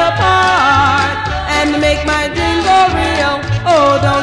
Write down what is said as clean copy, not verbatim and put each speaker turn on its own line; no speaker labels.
apart and make my dream go real. Oh, don't